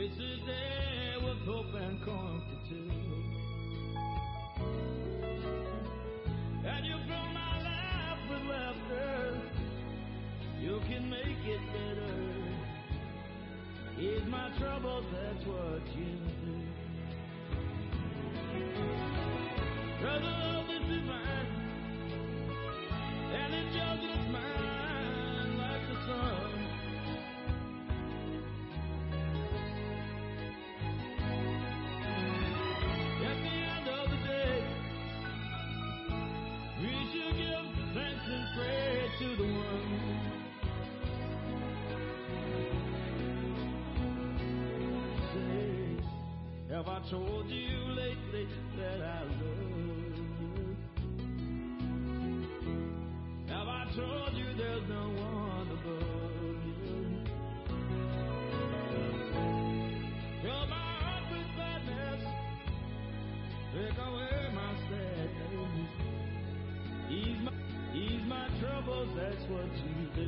faces there with hope and comfort too. And you fill my life with laughter. You can make it better. Ease my troubles, that's what you do. Brother, love is divine, and it just looks mine like the sun. At the end of the day, we should give thanks and praise to the one. Have I told you lately that I love you? Have I told you there's no one above you? Fill my heart with gladness, take away my sadness, ease my troubles, that's what you do.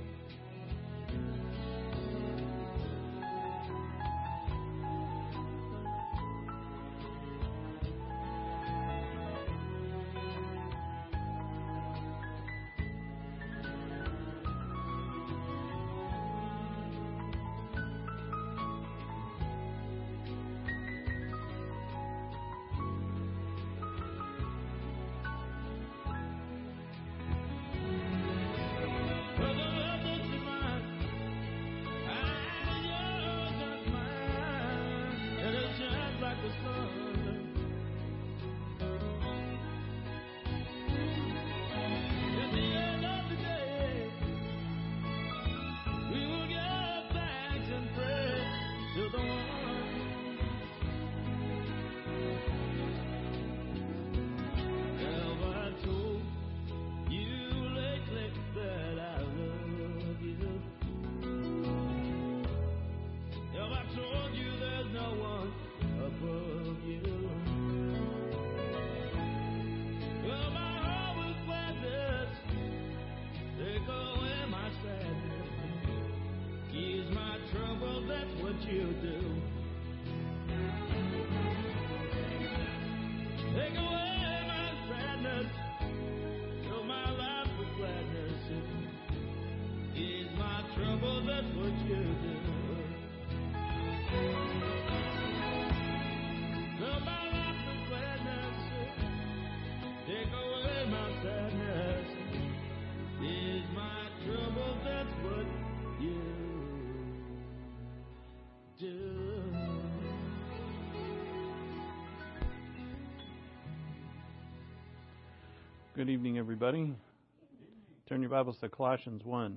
Good evening, everybody. Turn your Bibles to Colossians 1.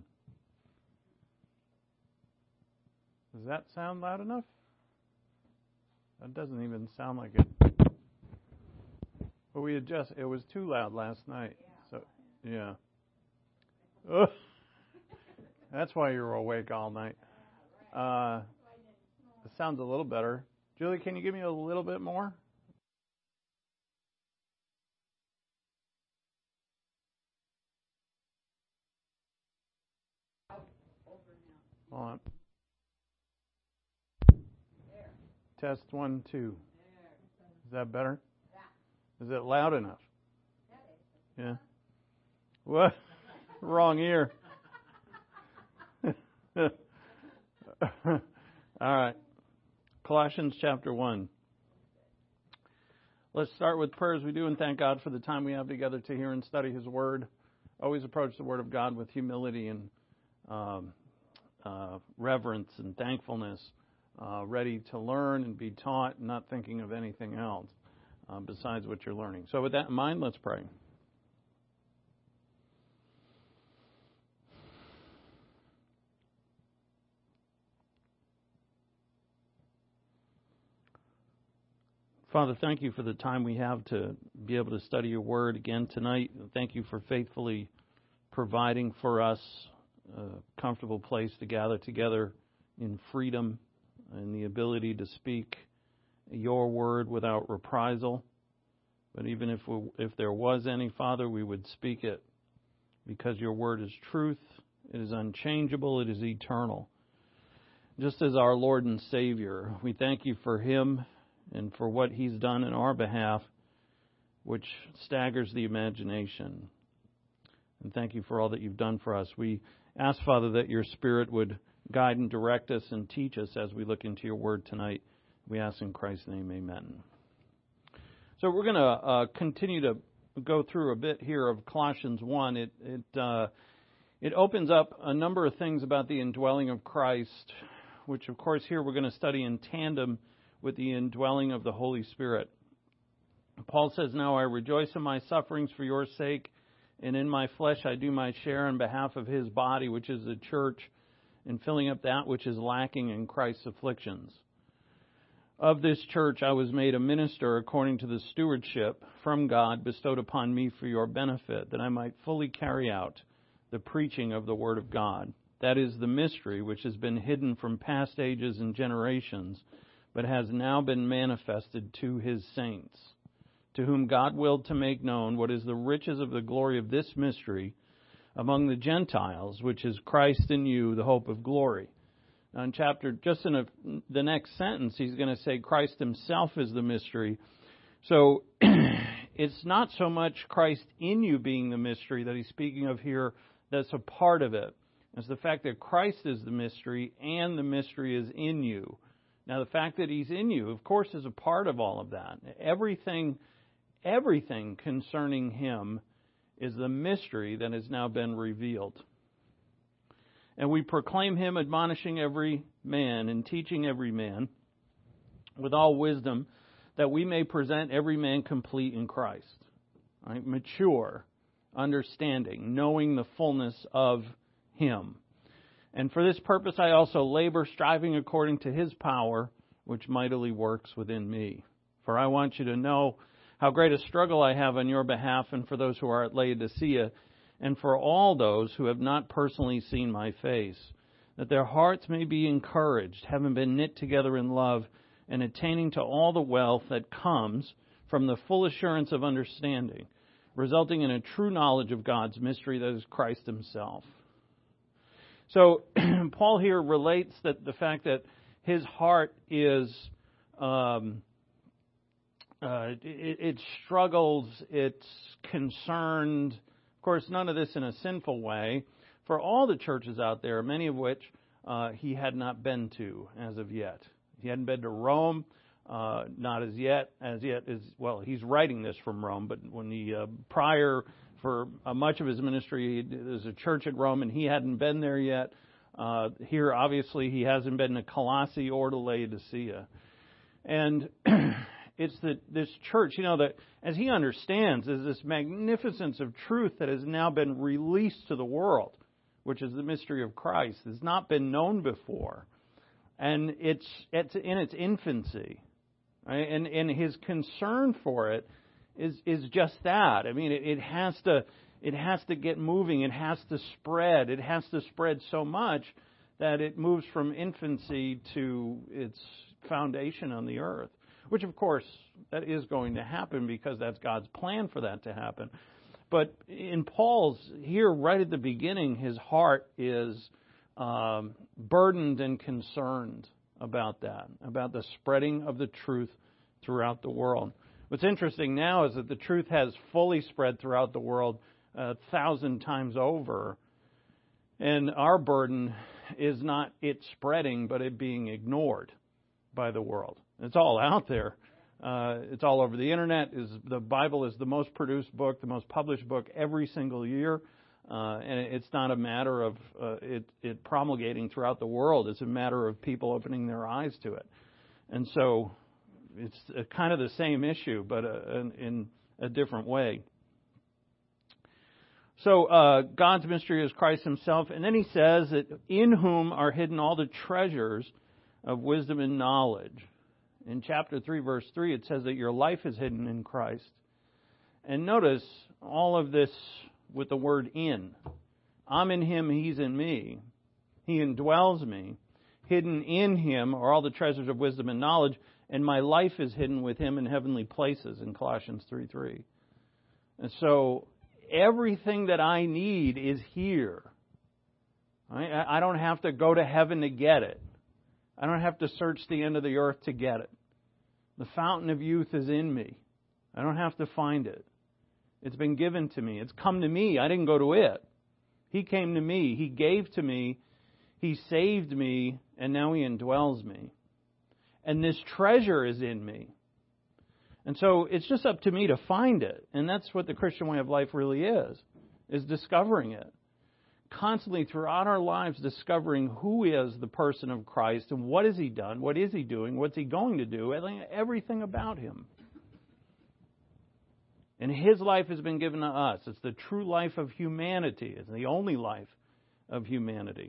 Does that sound loud enough? That doesn't even sound like it. But it was too loud last night. So, yeah. Ugh. That's why you were awake all night. It sounds a little better. Julie, can you give me a little bit more? Hold on. Test 1, 2. Is that better? Is it loud enough? Yeah. What? Wrong ear. All right. Colossians chapter 1. Let's start with prayer as we do and thank God for the time we have together to hear and study His Word. Always approach the Word of God with humility and reverence and thankfulness, ready to learn and be taught, not thinking of anything else besides what you're learning. So with that in mind, let's pray. Father, thank you for the time we have to be able to study your word again tonight. Thank you for faithfully providing for us a comfortable place to gather together in freedom and the ability to speak your word without reprisal. But even if there was any, Father, we would speak it because your word is truth, it is unchangeable, it is eternal. just as our Lord and Savior. We thank you for Him and for what He's done in our behalf, which staggers the imagination. And thank you for all that you've done for us. We ask, Father, that your Spirit would guide and direct us and teach us as we look into your word tonight. We ask in Christ's name, amen. So we're going to continue to go through a bit here of Colossians 1. It opens up a number of things about the indwelling of Christ, which, of course, here we're going to study in tandem with the indwelling of the Holy Spirit. Paul says, "Now I rejoice in my sufferings for your sake, and in my flesh I do my share on behalf of his body, which is the church, in filling up that which is lacking in Christ's afflictions. Of this church I was made a minister according to the stewardship from God bestowed upon me for your benefit, that I might fully carry out the preaching of the Word of God. That is the mystery which has been hidden from past ages and generations, but has now been manifested to his saints, to whom God willed to make known what is the riches of the glory of this mystery among the Gentiles, which is Christ in you, the hope of glory." Now in the next sentence, he's going to say Christ himself is the mystery. So it's not so much Christ in you being the mystery that he's speaking of here that's a part of it. It's the fact that Christ is the mystery and the mystery is in you. Now the fact that he's in you, of course, is a part of all of that. Everything concerning him is the mystery that has now been revealed. "And we proclaim him, admonishing every man and teaching every man with all wisdom, that we may present every man complete in Christ." Right? Mature, understanding, knowing the fullness of him. "And for this purpose I also labor, striving according to his power, which mightily works within me. For I want you to know how great a struggle I have on your behalf and for those who are at Laodicea, and for all those who have not personally seen my face, that their hearts may be encouraged, having been knit together in love, and attaining to all the wealth that comes from the full assurance of understanding, resulting in a true knowledge of God's mystery, that is Christ himself." So Paul here relates that the fact that his heart is it struggles, it's concerned. Of course, none of this in a sinful way. For all the churches out there, many of which he had not been to as of yet. He hadn't been to Rome, not as yet. He's writing this from Rome, but when for much of his ministry, there's a church at Rome, and he hadn't been there yet. Here, obviously, he hasn't been to Colossae or to Laodicea. And it's this church, that as he understands, is this magnificence of truth that has now been released to the world, which is the mystery of Christ. It's not been known before. And it's in its infancy. Right? And his concern for it is just that. I mean, it has to get moving. It has to spread. It has to spread so much that it moves from infancy to its foundation on the earth. Which, of course, that is going to happen because that's God's plan for that to happen. But in Paul's, here right at the beginning, his heart is burdened and concerned about that, about the spreading of the truth throughout the world. What's interesting now is that the truth has fully spread throughout the world 1,000 times over. And our burden is not it spreading, but it being ignored by the world. It's all out there. It's all over the internet. The Bible is the most produced book, the most published book every single year. And it's not a matter of it promulgating throughout the world. It's a matter of people opening their eyes to it. And so it's kind of the same issue, but in a different way. So God's mystery is Christ himself. And then he says that in whom are hidden all the treasures of wisdom and knowledge. In chapter 3, verse 3, it says that your life is hidden in Christ. And notice all of this with the word in. I'm in him, he's in me. He indwells me. Hidden in him are all the treasures of wisdom and knowledge, and my life is hidden with him in heavenly places in Colossians 3:3. And so everything that I need is here. I don't have to go to heaven to get it. I don't have to search the end of the earth to get it. The fountain of youth is in me. I don't have to find it. It's been given to me. It's come to me. I didn't go to it. He came to me. He gave to me. He saved me, and now He indwells me. And this treasure is in me. And so it's just up to me to find it. And that's what the Christian way of life really is discovering it. Constantly throughout our lives discovering who is the person of Christ and what has He done, what is He doing, what's He going to do, everything about Him. And His life has been given to us. It's the true life of humanity. It's the only life of humanity.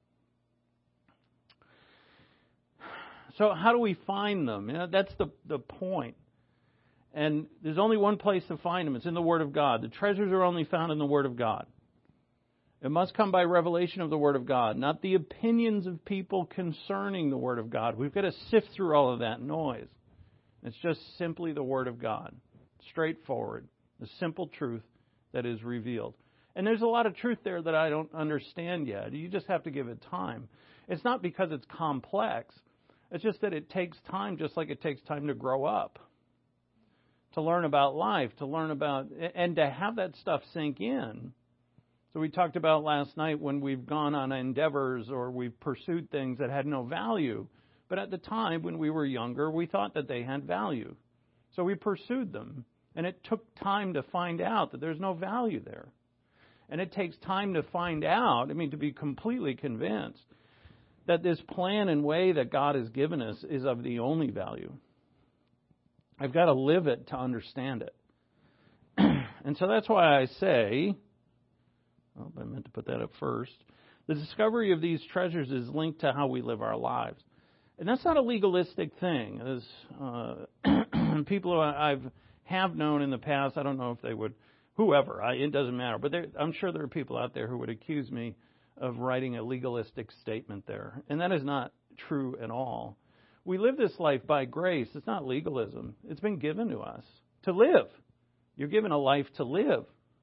So how do we find them? That's the point. And there's only one place to find them. It's in the Word of God. The treasures are only found in the Word of God. It must come by revelation of the Word of God, not the opinions of people concerning the Word of God. We've got to sift through all of that noise. It's just simply the Word of God. Straightforward. The simple truth that is revealed. And there's a lot of truth there that I don't understand yet. You just have to give it time. It's not because it's complex. It's just that it takes time, just like it takes time to grow up. To learn about life, to learn about, and to have that stuff sink in. So we talked about last night when we've gone on endeavors or we've pursued things that had no value. But at the time, when we were younger, we thought that they had value. So we pursued them. And it took time to find out that there's no value there. And it takes time to find out, to be completely convinced that this plan and way that God has given us is of the only value. I've got to live it to understand it. And so that's why I say, I meant to put that up first, the discovery of these treasures is linked to how we live our lives. And that's not a legalistic thing. As people who have known in the past, I don't know if they would, whoever, it doesn't matter. But I'm sure there are people out there who would accuse me of writing a legalistic statement there. And that is not true at all. We live this life by grace. It's not legalism. It's been given to us to live. You're given a life to live.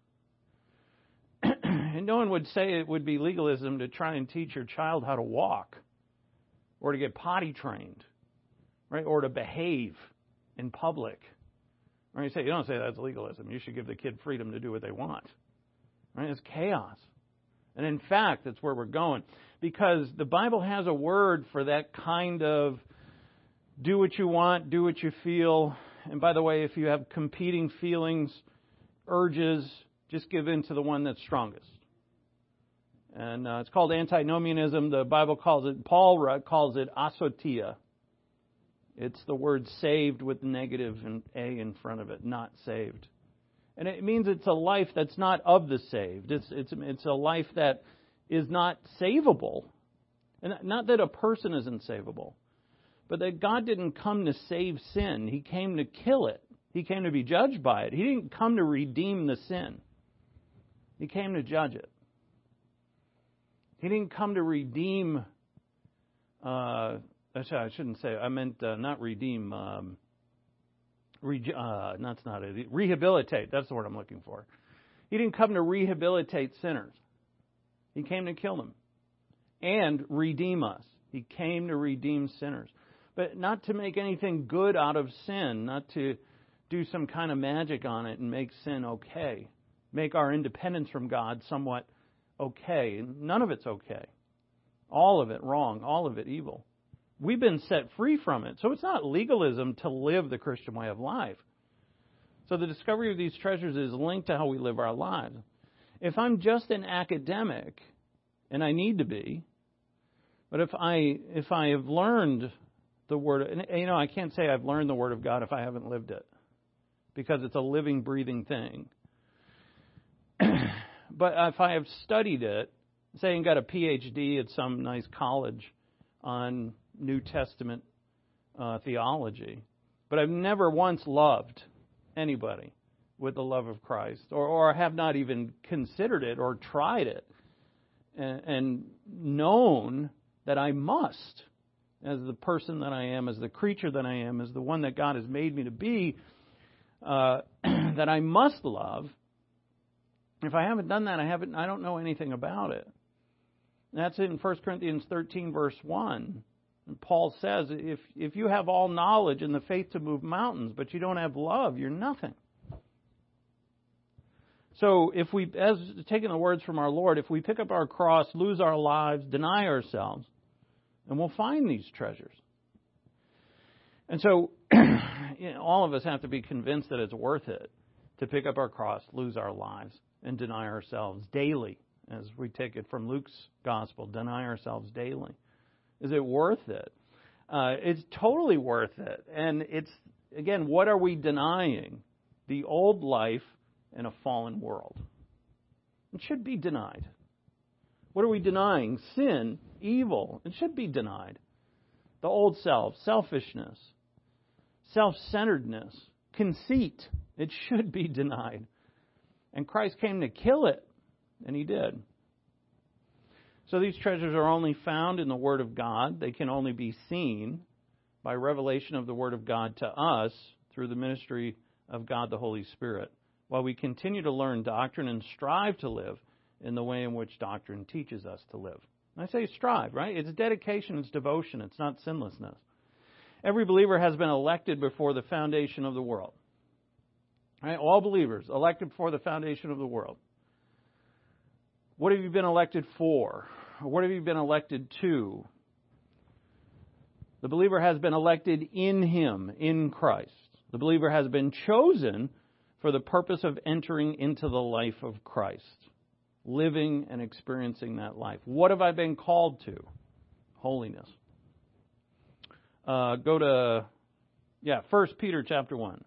And no one would say it would be legalism to try and teach your child how to walk or to get potty trained, right? Or to behave in public. Right? You don't say that's legalism. You should give the kid freedom to do what they want. Right? It's chaos. And in fact, that's where we're going. Because the Bible has a word for that kind of do what you want, do what you feel. And by the way, if you have competing feelings, urges, just give in to the one that's strongest. And it's called antinomianism. The Bible calls it, Paul calls it asotia. It's the word saved with negative and A in front of it, not saved. And it means it's a life that's not of the saved. It's a life that is not savable. And not that a person isn't savable, but that God didn't come to save sin. He came to kill it. He came to be judged by it. He didn't come to redeem the sin. He came to judge it. He didn't come to redeem, I shouldn't say, I meant not redeem, that's not it. Rehabilitate, that's the word I'm looking for. He didn't come to rehabilitate sinners. He came to kill them and redeem us. He came to redeem sinners. But not to make anything good out of sin, not to do some kind of magic on it and make sin okay. Make our independence from God somewhat okay. None of it's okay. All of it wrong. All of it evil. We've been set free from it. So it's not legalism to live the Christian way of life. So the discovery of these treasures is linked to how we live our lives. If I'm just an academic, and I need to be, but if I have learned the Word, and I can't say I've learned the Word of God if I haven't lived it, because it's a living, breathing thing. But if I have studied it, say and got a PhD at some nice college on New Testament theology, but I've never once loved anybody with the love of Christ, or have not even considered it or tried it, and known that I must, as the person that I am, as the creature that I am, as the one that God has made me to be, that I must love. If I haven't done that, I don't know anything about it. That's in 1 Corinthians 13, verse 1. And Paul says, if you have all knowledge and the faith to move mountains, but you don't have love, you're nothing. So if we, as taking the words from our Lord, if we pick up our cross, lose our lives, deny ourselves, and we'll find these treasures. And so all of us have to be convinced that it's worth it to pick up our cross, lose our lives, and deny ourselves daily, as we take it from Luke's gospel, deny ourselves daily. Is it worth it? It's totally worth it. And it's, again, what are we denying? The old life in a fallen world. It should be denied. What are we denying? Sin, evil. It should be denied. The old self, selfishness, self-centeredness, conceit. It should be denied. And Christ came to kill it, and He did. So these treasures are only found in the Word of God. They can only be seen by revelation of the Word of God to us through the ministry of God the Holy Spirit, while we continue to learn doctrine and strive to live in the way in which doctrine teaches us to live. And I say strive, right? It's dedication, it's devotion, it's not sinlessness. Every believer has been elected before the foundation of the world. Right? All believers elected before the foundation of the world. What have you been elected for? Or what have you been elected to? The believer has been elected in Him, in Christ. The believer has been chosen for the purpose of entering into the life of Christ, living and experiencing that life. What have I been called to? Holiness. Go to, 1 Peter chapter 1.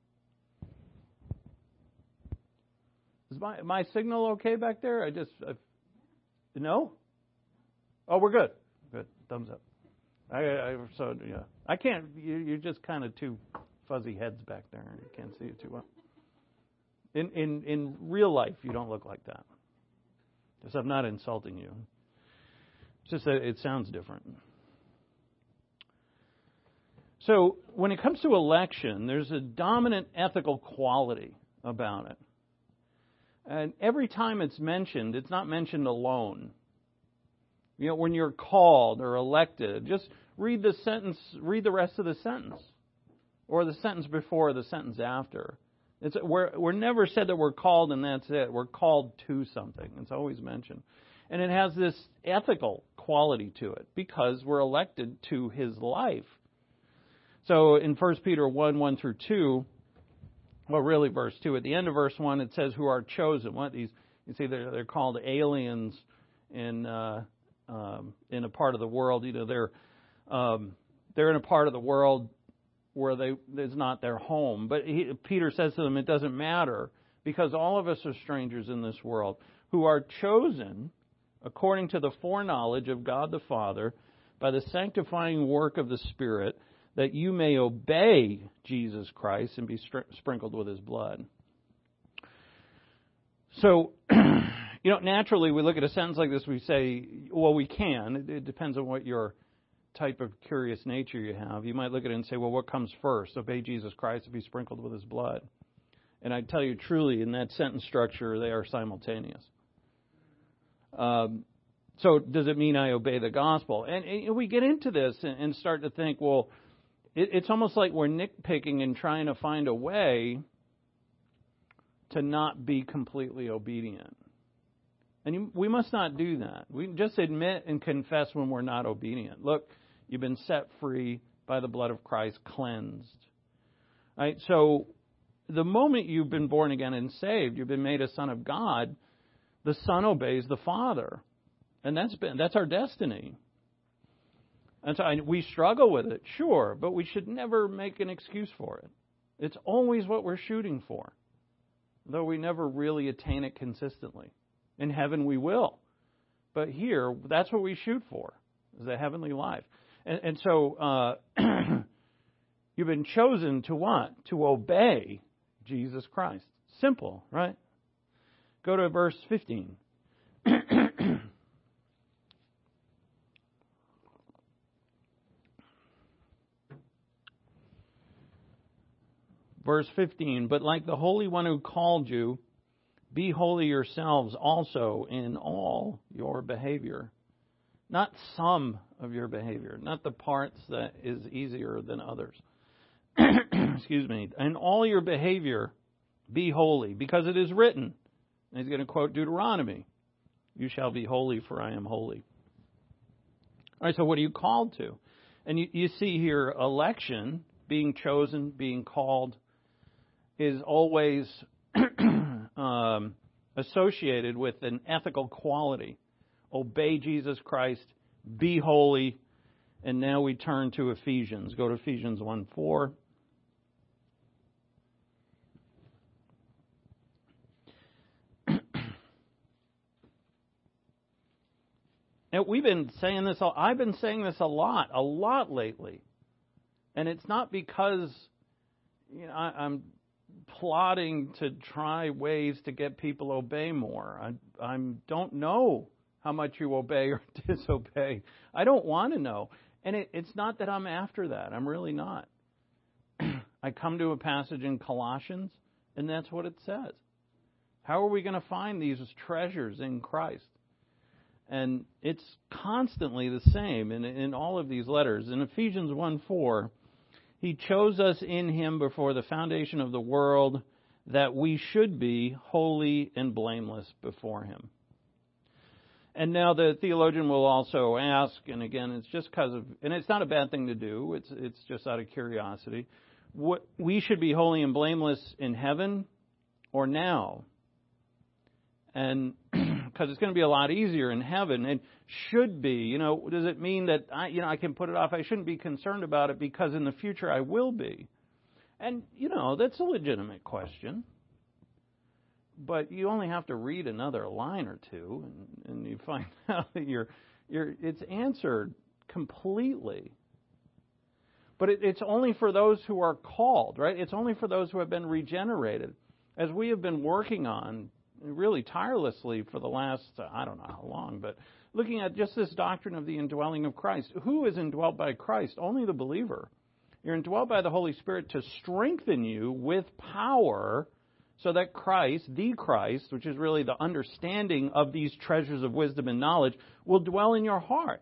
Is my signal okay back there? No? Oh, we're good. Good. Thumbs up. I can't, you're just kind of two fuzzy heads back there. You can't see it too well. In real life, you don't look like that. Just I'm not insulting you. It's just that it sounds different. So when it comes to election, there's a dominant ethical quality about it. And every time it's mentioned, it's not mentioned alone. You know, when you're called or elected, just read the sentence, read the rest of the sentence, or the sentence before, or the sentence after. We're never said that we're called and that's it. We're called to something. It's always mentioned. And it has this ethical quality to it because we're elected to His life. So in 1 Peter 1 through 2, well, really verse 2, at the end of verse 1, it says, who are chosen. What these? You see, they're called aliens in a part of the world. You know, they're in a part of the world where it's not their home. But Peter says to them, it doesn't matter because all of us are strangers in this world who are chosen according to the foreknowledge of God the Father by the sanctifying work of the Spirit, that you may obey Jesus Christ and be sprinkled with His blood. So, naturally we look at a sentence like this, we say, well, we can. It depends on what your type of curious nature you have. You might look at it and say, well, what comes first? Obey Jesus Christ and be sprinkled with His blood. And I tell you truly, in that sentence structure, they are simultaneous. So does it mean I obey the gospel? And we get into this and start to think, well, it's almost like we're nitpicking and trying to find a way to not be completely obedient. And we must not do that. We just admit and confess when we're not obedient. Look, you've been set free by the blood of Christ, cleansed. Right? So the moment you've been born again and saved, you've been made a son of God, the Son obeys the Father. And that's our destiny. And so we struggle with it, sure, but we should never make an excuse for it. It's always what we're shooting for, though we never really attain it consistently. In heaven we will. But here, that's what we shoot for, is a heavenly life. And so you've been chosen to what? To obey Jesus Christ. Simple, right? Go to verse 15. Verse 15, but like the Holy One who called you, be holy yourselves also in all your behavior. Not some of your behavior, not the parts that is easier than others. Excuse me. In all your behavior, be holy, because it is written. And he's going to quote Deuteronomy. You shall be holy, for I am holy. All right, so what are you called to? And you see here, election, being chosen, being called, is always associated with an ethical quality. Obey Jesus Christ, be holy. And now we turn to Ephesians. Go to Ephesians 1:4. And we've been saying this. I've been saying this a lot lately, and it's not because I'm plotting to try ways to get people to obey more. I don't know how much you obey or disobey. I don't want to know, and it's not that I'm after that. I'm really not. I come to a passage in Colossians, and that's what it says. How are we going to find these treasures in Christ? And it's constantly the same in all of these letters. In Ephesians 1:4, he chose us in him before the foundation of the world that we should be holy and blameless before him. And now the theologian will also ask, and again, it's just because of, and it's not a bad thing to do, it's just out of curiosity, what we should be holy and blameless in heaven or now? And because it's going to be a lot easier in heaven, and should be, does it mean that I can put it off? I shouldn't be concerned about it because in the future I will be. And, that's a legitimate question. But you only have to read another line or two, and you find out that it's answered completely. But it's only for those who are called, right? It's only for those who have been regenerated. As we have been working on really tirelessly for the last, I don't know how long, but looking at just this doctrine of the indwelling of Christ. Who is indwelt by Christ? Only the believer. You're indwelt by the Holy Spirit to strengthen you with power so that Christ, the Christ, which is really the understanding of these treasures of wisdom and knowledge, will dwell in your heart.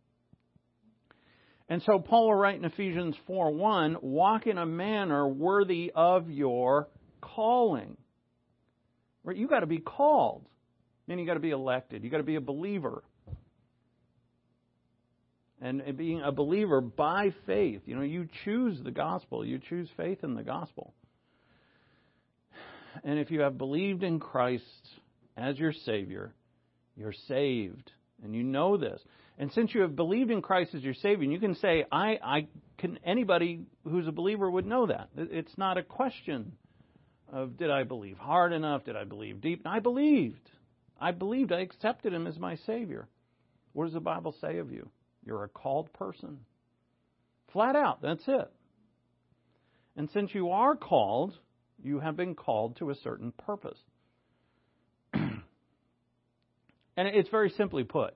And so Paul will write in Ephesians 4:1, walk in a manner worthy of your calling. Right? You got to be called. Then you got to be elected. You got to be a believer. And being a believer by faith, you choose the gospel. You choose faith in the gospel. And if you have believed in Christ as your Savior, you're saved. And you know this. And since you have believed in Christ as your Savior, and you can say, anybody who's a believer would know that. It's not a question of did I believe hard enough? Did I believe deep? I believed. I accepted him as my Savior. What does the Bible say of you? You're a called person. Flat out, that's it. And since you are called, you have been called to a certain purpose. And it's very simply put.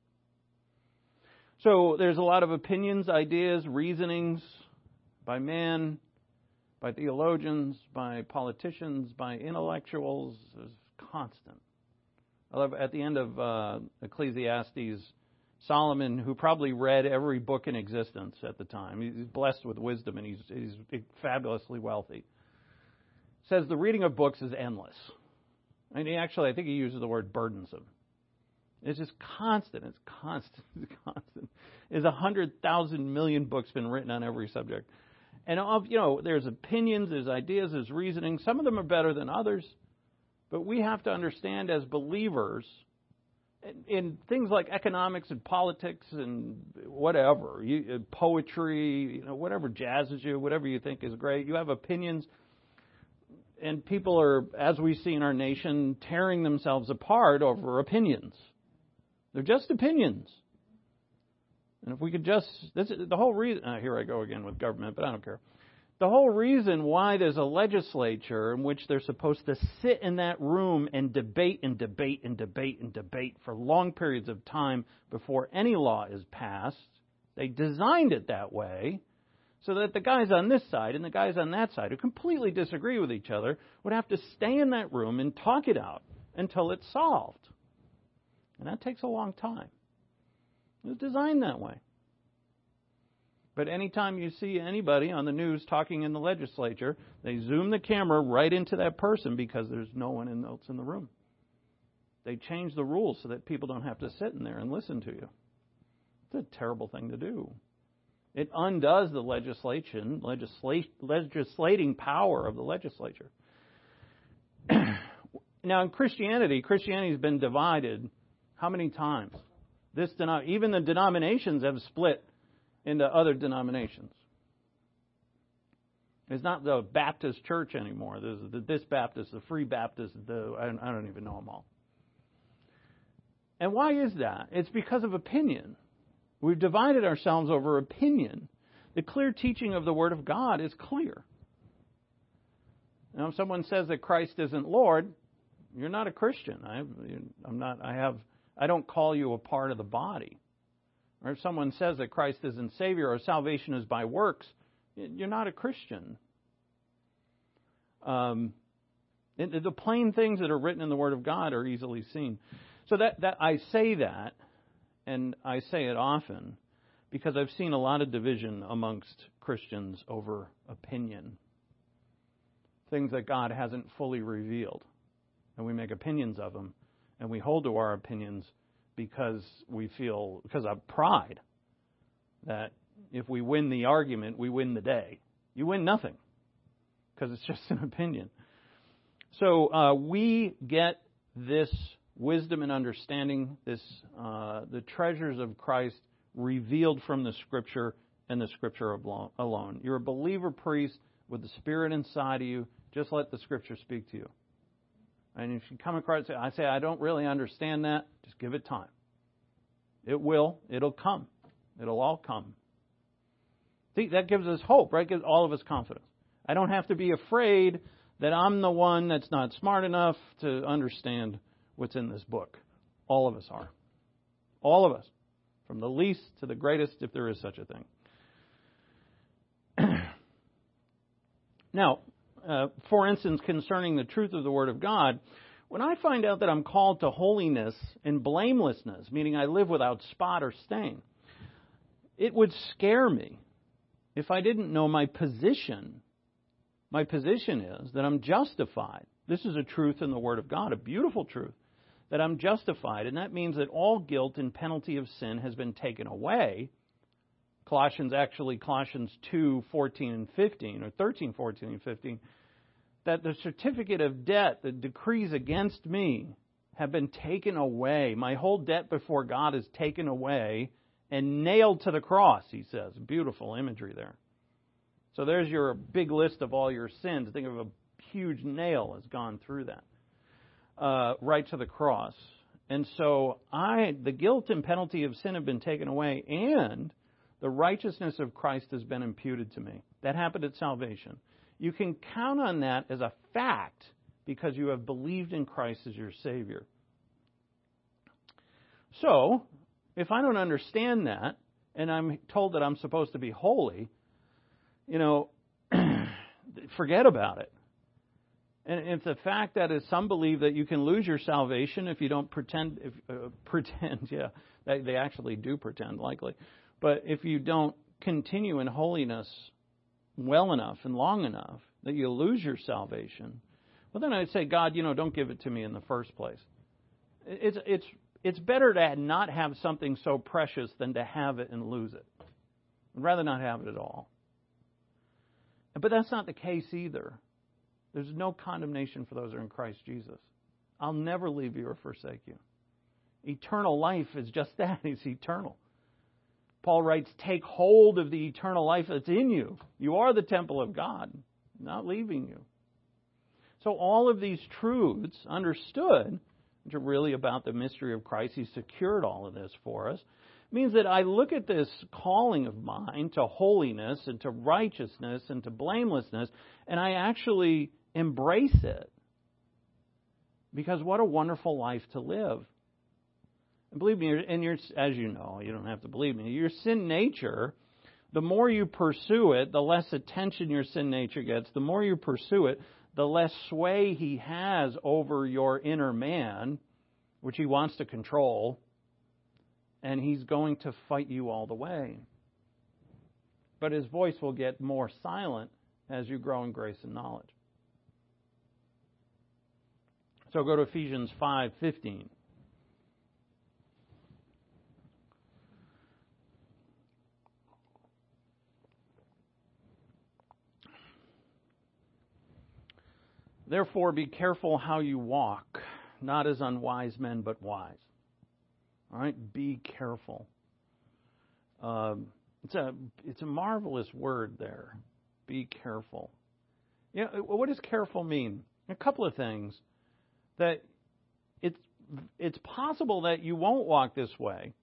So there's a lot of opinions, ideas, reasonings by man, by theologians, by politicians, by intellectuals. It's constant. I love at the end of Ecclesiastes, Solomon, who probably read every book in existence at the time, he's blessed with wisdom and he's fabulously wealthy, says the reading of books is endless. I think he uses the word burdensome. It's just constant. It's constant. There's 100,000 million books been written on every subject. And, there's opinions, there's ideas, there's reasoning. Some of them are better than others. But we have to understand as believers, in things like economics and politics and whatever, poetry, whatever jazzes you, whatever you think is great, you have opinions. And people are, as we see in our nation, tearing themselves apart over opinions. They're just opinions. And if we could just, the whole reason, here I go again with government, but I don't care. The whole reason why there's a legislature in which they're supposed to sit in that room and debate and debate and debate and debate for long periods of time before any law is passed, they designed it that way so that the guys on this side and the guys on that side who completely disagree with each other would have to stay in that room and talk it out until it's solved. And that takes a long time. It was designed that way. But anytime you see anybody on the news talking in the legislature, they zoom the camera right into that person because there's no one else in the room. They change the rules so that people don't have to sit in there and listen to you. It's a terrible thing to do. It undoes the legislating power of the legislature. Now, in Christianity has been divided how many times? Even the denominations have split into other denominations. It's not the Baptist church anymore. There's this Baptist, the Free Baptist, I don't even know them all. And why is that? It's because of opinion. We've divided ourselves over opinion. The clear teaching of the Word of God is clear. Now, if someone says that Christ isn't Lord, you're not a Christian. I don't call you a part of the body. Or if someone says that Christ isn't Savior or salvation is by works, you're not a Christian. The plain things that are written in the Word of God are easily seen. So that I say that, and I say it often, because I've seen a lot of division amongst Christians over opinion. Things that God hasn't fully revealed. And we make opinions of them, and we hold to our opinions because of pride, that if we win the argument, we win the day. You win nothing, because it's just an opinion. So we get this wisdom and understanding, the treasures of Christ revealed from the Scripture and the Scripture alone. You're a believer priest with the Spirit inside of you. Just let the Scripture speak to you. And if you come across it, I say, I don't really understand that. Just give it time. It will. It'll come. It'll all come. See, that gives us hope, right? Gives all of us confidence. I don't have to be afraid that I'm the one that's not smart enough to understand what's in this book. All of us are. All of us. From the least to the greatest, if there is such a thing. Now, for instance, concerning the truth of the Word of God, when I find out that I'm called to holiness and blamelessness, meaning I live without spot or stain, it would scare me if I didn't know my position. My position is that I'm justified. This is a truth in the Word of God, a beautiful truth, that I'm justified. And that means that all guilt and penalty of sin has been taken away. Colossians 2, 14 and 15, or 13, 14 and 15, that the certificate of debt, the decrees against me, have been taken away. My whole debt before God is taken away and nailed to the cross, he says. Beautiful imagery there. So there's your big list of all your sins. Think of a huge nail has gone through that, right to the cross. And so the guilt and penalty of sin have been taken away, and the righteousness of Christ has been imputed to me. That happened at salvation. You can count on that as a fact because you have believed in Christ as your Savior. So, if I don't understand that, and I'm told that I'm supposed to be holy, forget about it. And it's the fact that some believe that you can lose your salvation if you don't pretend. They actually do pretend, likely. But if you don't continue in holiness well enough and long enough, that you lose your salvation, well, then I'd say, God, don't give it to me in the first place. It's better to not have something so precious than to have it and lose it. I'd rather not have it at all. But that's not the case either. There's no condemnation for those who are in Christ Jesus. I'll never leave you or forsake you. Eternal life is just that. It's eternal. Paul writes, take hold of the eternal life that's in you. You are the temple of God, not leaving you. So all of these truths understood, which are really about the mystery of Christ, He secured all of this for us, means that I look at this calling of mine to holiness and to righteousness and to blamelessness, and I actually embrace it. Because what a wonderful life to live. And believe me, as you know, you don't have to believe me, your sin nature, the more you pursue it, the less attention your sin nature gets. The more you pursue it, the less sway he has over your inner man, which he wants to control. and he's going to fight you all the way. But his voice will get more silent as you grow in grace and knowledge. So go to Ephesians 5:15. Therefore, be careful how you walk, not as unwise men, but wise. All right, be careful. It's a marvelous word there. Be careful. You know, what does careful mean? A couple of things. That it's possible that you won't walk this way.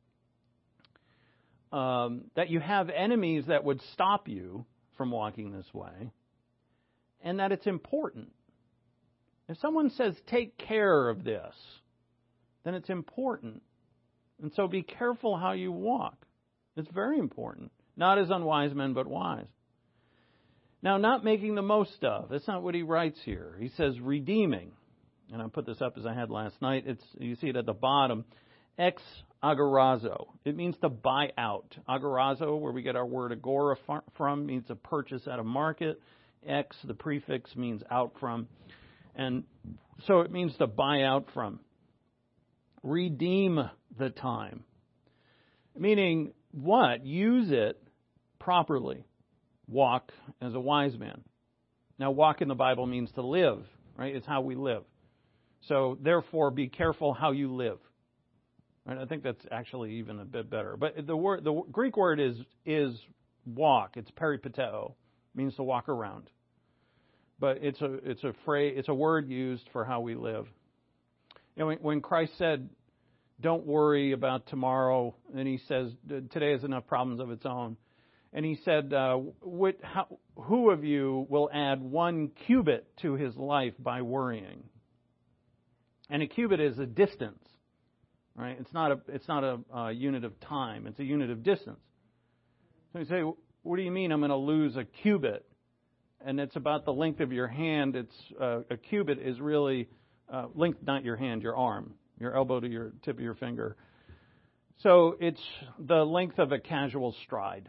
That you have enemies that would stop you from walking this way, and that it's important. If someone says, take care of this, then it's important. And so be careful how you walk. It's very important. Not as unwise men, but wise. Now, not making the most of. That's not what he writes here. He says redeeming. And I put this up as I had last night. You see it at the bottom. Ex agorazo. It means to buy out. Agorazo, where we get our word agora from, means to purchase at a market. Ex, the prefix, means out from. And so it means to buy out from. Redeem the time. Meaning what? Use it properly. Walk as a wise man. Now, walk in the Bible means to live, right? It's how we live. So, therefore, be careful how you live. Right? I think that's actually even a bit better. But the Greek word is walk. It's peripateo. Means to walk around. But it's a phrase. It's a word used for how we live. You know, when Christ said, "Don't worry about tomorrow," and he says, "Today has enough problems of its own," and he said, "Who of you will add 1 cubit to his life by worrying?" And a cubit is a distance, right? It's not a unit of time. It's a unit of distance. So you say, "What do you mean I'm going to lose a cubit?" And it's about the length of your hand. It's a cubit is really length, not your hand, your arm, your elbow to your tip of your finger. So it's the length of a casual stride.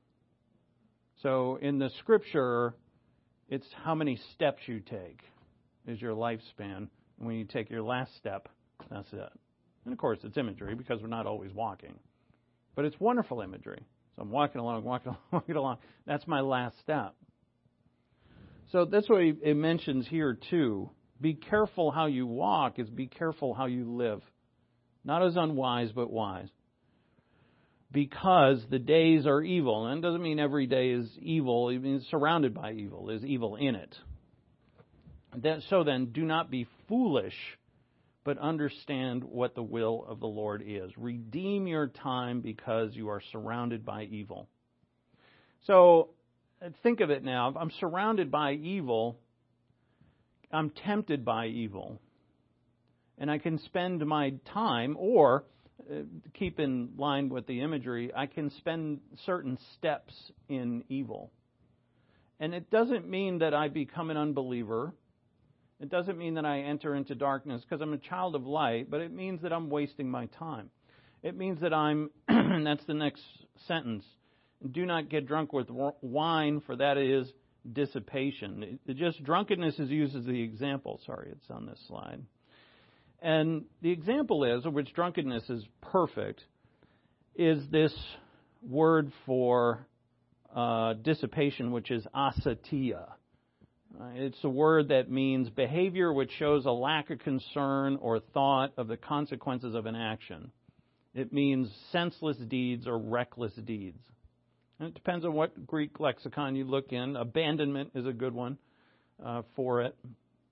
So in the Scripture, it's how many steps you take is your lifespan. And when you take your last step, that's it. And of course, it's imagery because we're not always walking. But it's wonderful imagery. So I'm walking along. That's my last step. So that's what it mentions here too. Be careful how you walk is be careful how you live. Not as unwise, but wise. Because the days are evil. And it doesn't mean every day is evil. It means surrounded by evil. There's evil in it. So then, do not be foolish, but understand what the will of the Lord is. Redeem your time because you are surrounded by evil. So, think of it now. If I'm surrounded by evil, I'm tempted by evil. And I can spend my time, or keep in line with the imagery, I can spend certain steps in evil. And it doesn't mean that I become an unbeliever. It doesn't mean that I enter into darkness because I'm a child of light, but it means that I'm wasting my time. It means that I'm, and that's the next sentence, do not get drunk with wine, for that is dissipation. Just drunkenness is used as the example. Sorry, it's on this slide. And the example is, of which drunkenness is perfect, is this word for dissipation, which is asatia. It's a word that means behavior which shows a lack of concern or thought of the consequences of an action. It means senseless deeds or reckless deeds. And it depends on what Greek lexicon you look in. Abandonment is a good one for it.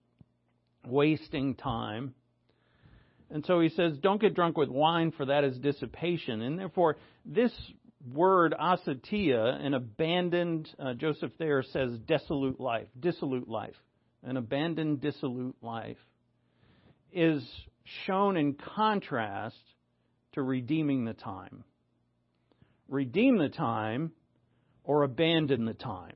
Wasting time. And so he says, don't get drunk with wine, for that is dissipation. And therefore, this word asatia, an abandoned, Joseph Thayer says dissolute life, an abandoned, dissolute life, is shown in contrast to redeeming the time. Redeem the time or abandon the time.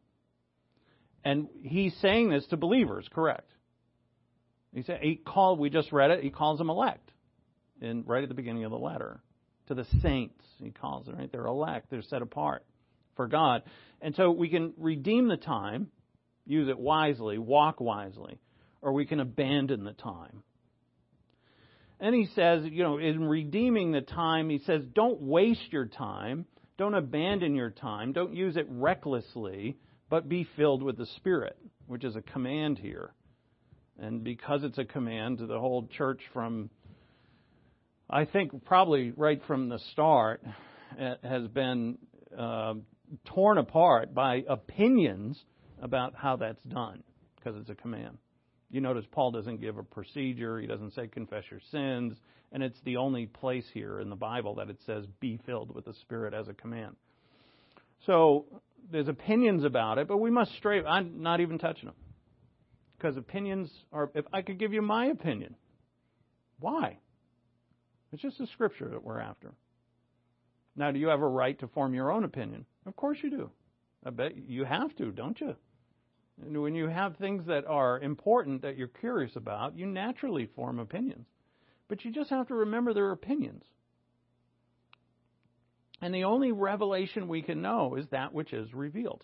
And he's saying this to believers, correct? We just read it, he calls them elect, right at the beginning of the letter. to the saints, he calls it, right? They're elect, they're set apart for God. And so we can redeem the time, use it wisely, walk wisely, or we can abandon the time. And he says, in redeeming the time, he says, don't waste your time, don't abandon your time, don't use it recklessly, but be filled with the Spirit, which is a command here. And because it's a command, the whole church from, I think probably right from the start, has been torn apart by opinions about how that's done, because it's a command. You notice Paul doesn't give a procedure. He doesn't say confess your sins. And it's the only place here in the Bible that it says be filled with the Spirit as a command. So there's opinions about it, but we must I'm not even touching them. Because opinions are, if I could give you my opinion, why? It's just the Scripture that we're after. Now, do you have a right to form your own opinion? Of course you do. I bet you have to, don't you? And when you have things that are important that you're curious about, you naturally form opinions. But you just have to remember they're opinions. And the only revelation we can know is that which is revealed.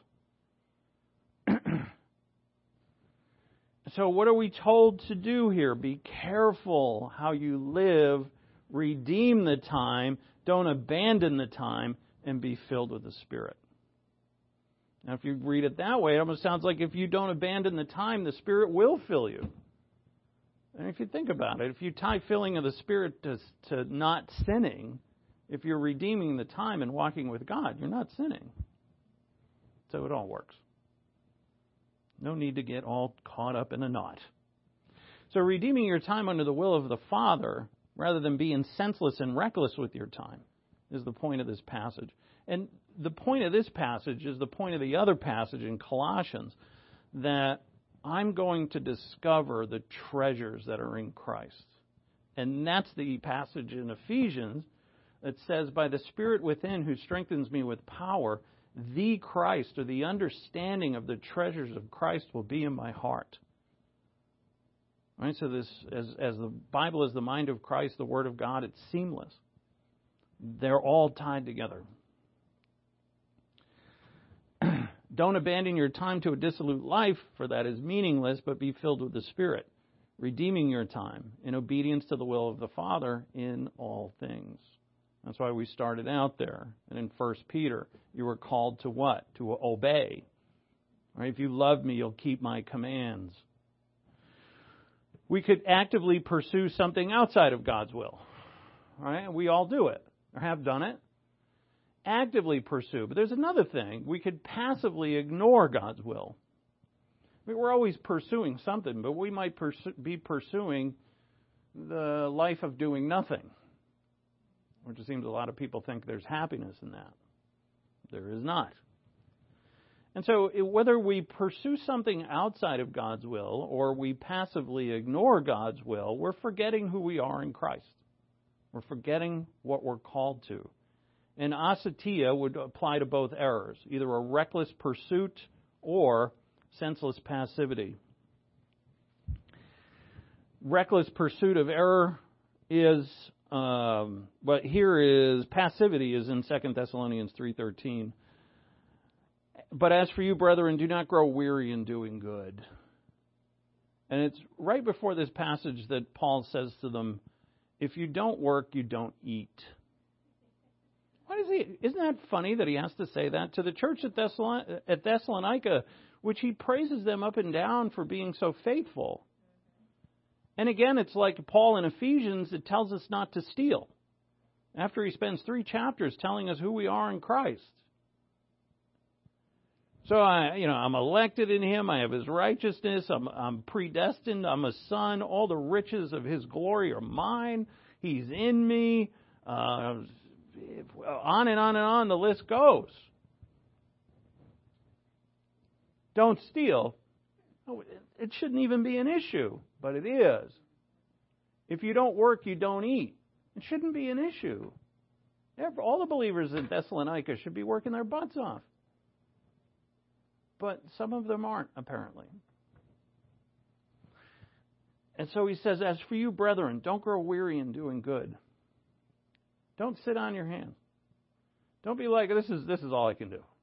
So what are we told to do here? Be careful how you live, redeem the time, don't abandon the time, and be filled with the Spirit. Now, if you read it that way, it almost sounds like if you don't abandon the time, the Spirit will fill you. And if you think about it, if you tie filling of the Spirit to not sinning, if you're redeeming the time and walking with God, you're not sinning. So it all works. No need to get all caught up in a knot. So redeeming your time under the will of the Father, rather than being senseless and reckless with your time, is the point of this passage. And the point of this passage is the point of the other passage in Colossians, that I'm going to discover the treasures that are in Christ. And that's the passage in Ephesians that says, by the Spirit within who strengthens me with power, the Christ, or the understanding of the treasures of Christ, will be in my heart. All right, so this, as the Bible is the mind of Christ, the Word of God, it's seamless. They're all tied together. Don't abandon your time to a dissolute life, for that is meaningless, but be filled with the Spirit, redeeming your time in obedience to the will of the Father in all things. That's why we started out there. And in 1 Peter, you were called to what? To obey. Right? If you love me, you'll keep my commands. We could actively pursue something outside of God's will. Right? We all do it, or have done it. Actively pursue. But there's another thing. We could passively ignore God's will. I mean, we're always pursuing something, but we might be pursuing the life of doing nothing. Which it seems a lot of people think there's happiness in that. There is not. And so whether we pursue something outside of God's will or we passively ignore God's will, we're forgetting who we are in Christ. We're forgetting what we're called to. And asatia would apply to both errors, either a reckless pursuit or senseless passivity. Reckless pursuit of error is, but here is, passivity is in 2 Thessalonians 3:13. But as for you, brethren, do not grow weary in doing good. And it's right before this passage that Paul says to them, if you don't work, you don't eat. Isn't that funny that he has to say that to the church at Thessalonica, which he praises them up and down for being so faithful. And again, it's like Paul in Ephesians, it tells us not to steal. After he spends 3 chapters telling us who we are in Christ. So I'm elected in him. I have his righteousness. I'm predestined. I'm a son. All the riches of his glory are mine. He's in me. On and on and on the list goes. Don't steal. It shouldn't even be an issue, but it is. If you don't work, you don't eat. It shouldn't be an issue. All the believers in Thessalonica should be working their butts off. But some of them aren't, apparently. And so he says, as for you, brethren, don't grow weary in doing good. Don't sit on your hands. Don't be like, this is all I can do.